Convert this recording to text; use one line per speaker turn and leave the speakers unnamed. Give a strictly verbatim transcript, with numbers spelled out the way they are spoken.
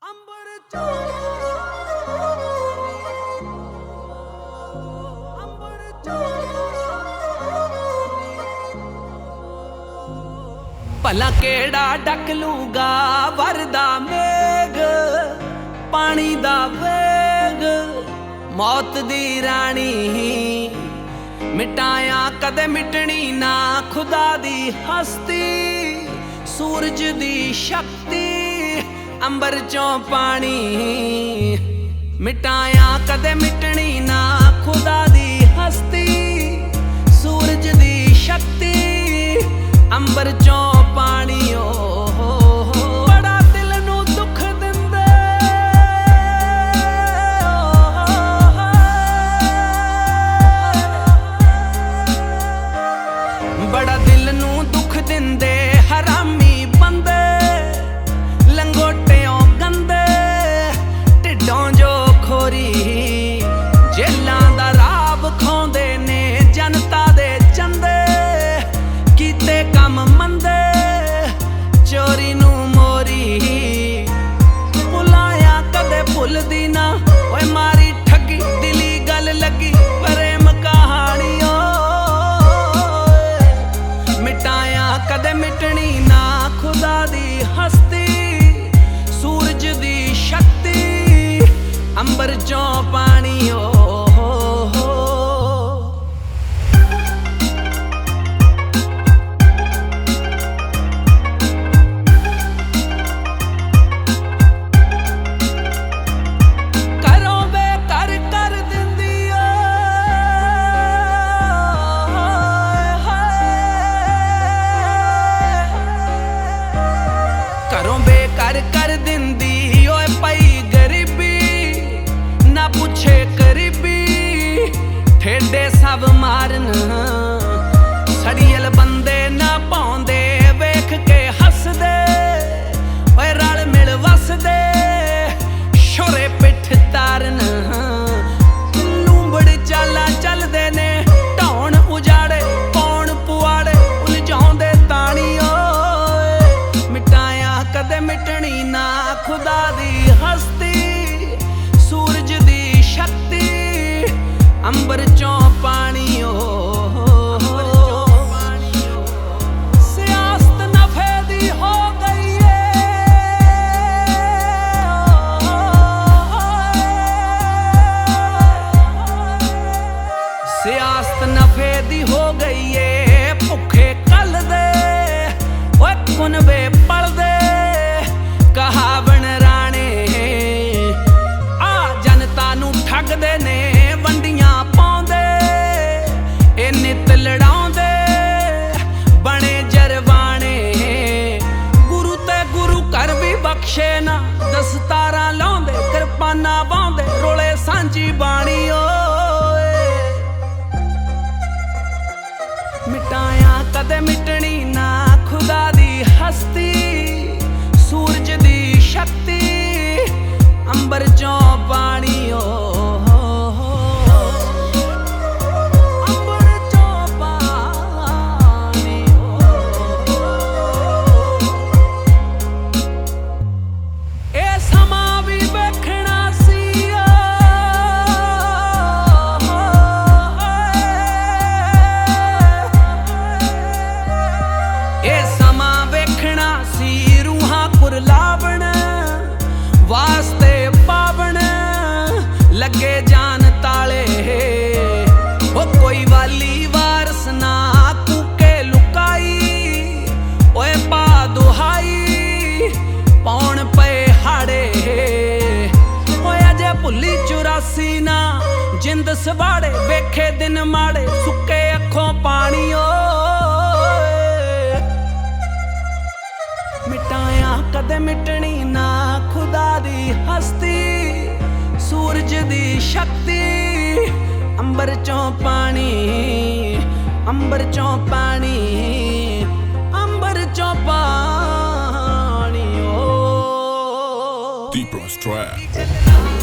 ਅੰਬਰ ਚੋਂ ਅੰਬਰ ਚੋਂ ਭਲਾ ਕਿਹੜਾ ਡੱਕ ਲੂਗਾ ਵਰਦਾ ਮੇਘ ਪਾਣੀ ਦਾ ਵੇਗ ਮੌਤ ਦੀ ਰਾਣੀ ਮਿਟਾਇਆ ਕਦੇ ਮਿਟਣੀ ਨਾ ਖੁਦਾ ਦੀ ਹਸਤੀ ਸੂਰਜ ਦੀ ਸ਼ਕਤੀ ਅੰਬਰ ਚੋਂ ਪਾਣੀ ਮਿਟਾਇਆ ਕਦੇ ਮਿਟਣੀ ਨਾ ਖੁਦਾ ਦੀ ਹਸਤੀ ਸੂਰਜ ਦੀ ਸ਼ਕਤੀ ਅੰਬਰ ਚੋਂ ਪਾਣੀ ਓ ਬੜਾ ਦਿਲ ਨੂੰ ਦੁੱਖ ਦਿੰਦੇ ਬੜਾ ਦਿਲ ਨੂੰ ਦੁੱਖ ਦਿੰਦੇ ਹਰਾਮੀ ਬੰਦੇ ਲੰਗੋਟਿਓਂ ਗੰਦੇ ਢਿੱਡੋਂ ਜੋ ਖੋਰੀ ਜੇਲਾਂ ਦਾ ਰਾਬ ਖਾਉਂਦੇ ਨੇ ਜਨਤਾ ਦੇ ਚੰਦੇ ਕੀਤੇ ਕੰਮ ਮੰਦੇ ਚੋਰੀ ਨੂੰ ਮੋਰੀ ਭੁਲਾਇਆ ਕਦੇ ਭੁੱਲਦੀ ਨਾ ਓਏ ਮਾਰੀ ਠੱਗੀ ਦਿਲੀ ਗੱਲ ਲੱਗੀ ਪ੍ਰੇਮ ਕਹਾਣੀ ਓ ਮਿਟਾਇਆ ਕਦੇ ਮਿਟਣੀ ਨਾ ਖੁਦਾ ਦੀ ਹਸਤੀ ਸੂਰਜ ਦੀ ਸ਼ਕਤੀ ਅੰਬਰ ਚੋਂ ਪਾਣੀ ਓ ਘਰੋਂ ਬੇਕਾਰ ਕਰ ਦਿੰਦੀ ਓਏ ਪਈ ਗਰੀਬੀ ਨਾ ਪੁੱਛੇ ਕਰੀਬੀ ਠੇਡੇ ਸਭ ਮਾਰਨ ਸੜੀਅਲ ਬੰਦੇ ਨਾ ਪਾਉਂਦੇ ਵੇਖ ਕੇ ਹੱਸਦੇ ਓਏ ਰਲ ਮਿਲ ਵਸਦੇ ਸ਼ੋਰੇ ਪਿੱਠ ਤਾਰਨ ਲੂੰਬੜ ਚਾਲਾਂ ਚੱਲਦੇ ਨੇ ਢਾਉਣ ਉਜਾੜੇ ਪੌਣ ਪੁਆੜੇ ਉਲਝਾਉਂਦੇ ਤਾਣੀ ਕਦੇ ਮਿਟਣੀ ਨਾ ਖੁਦਾ ਦੀ ਹਸਤੀ ਸੂਰਜ ਦੀ ਸ਼ਕਤੀ ਅੰਬਰ ਚੋਂ ਪਾਣੀ ਓ ਸਿਆਸਤ ਨਫੇ ਦੀ ਹੋ ਗਈ ਏ ਸਿਆਸਤ ਨਫੇ ਦੀ ਹੋ ਗਈ ਏ ਭੁੱਖੇ ਕੱਲ ਦੇ ਓਏ ਕੁਨਵੇ ਪਲਦੇ ਕਹਾਵਣ ਰਾਣੇ ਆ ਜਨਤਾ ਨੂੰ ਠੱਗਦੇ ਨੇ ਵੰਡੀਆਂ ਪਾਉਂਦੇ ਇਹ ਨਿਤ ਲੜਾਉਂਦੇ ਬਣੇ ਜਰਵਾਣੇ ਗੁਰੂ ਤੇ ਗੁਰੂ ਘਰ ਵੀ ਬਖਸ਼ੇ ਨਾ ਦਸਤਾਰਾਂ ਲਾਉਂਦੇ ਕਿਰਪਾਨਾਂ ਬਾਉਂਦੇ ਰੋਲੇ ਸਾਂਝੀ ਬਾਣੀ ਓਏ ਮਿਟਾਇਆ ਕਦੇ ਮਿਟਣੀ ਨਾ ਖੁਦਾ ਦੀ ਹਸਤੀ ਸੂਰਜ ਦੀ ਸ਼ਕਤੀ ਅੰਬਰ ਚੋਂ ਪਾਣੀ ਓ ਅੰਬਰ ਚੋਂ ਪਾਣੀ ਓ ਇਹ ਸਮਾਂ ਵੀ ਵੇਖਣਾ ਸੀ ਇਹ ਸਮਾਂ ਵੇਖਣਾ ਸੀ ਲਾਵਣ ਵਾਸਤੇ ਪਾਵਣ ਲੱਗੇ ਜਾਨ ਤਾਲੇ ਉਹ ਕੋਈ ਵਾਲੀ ਵਾਰਸ ਨਾ ਕੂਕੇ ਲੁਕਾਈ ਓਏ ਪਾ ਦੁਹਾਈ ਪੌਣ ਪਏ ਹਾੜੇ ਓਏ ਅਜੇ ਭੁੱਲੀ ਚੁਰਾਸੀ ਨਾ ਜਿੰਦ ਸਵਾੜੇ ਵੇਖੇ ਦਿਨ ਮਾੜੇ ਸੁੱਕੇ ਅੱਖੋਂ ਪਾਣੀ ਓ ਮਿਟਾਇਆ ਕਦੇ ਮਿਟਣੀ ਨਾ ਖੁਦਾ ਦੀ ਹਸਤੀ ਸੂਰਜ ਦੀ ਸ਼ਕਤੀ ਅੰਬਰ ਚੋਂ ਪਾਣੀ ਅੰਬਰ ਚੋਂ ਪਾਣੀ ਅੰਬਰ ਚੋਂ ਪਾਣੀ ਓ
Deep Rust Trap.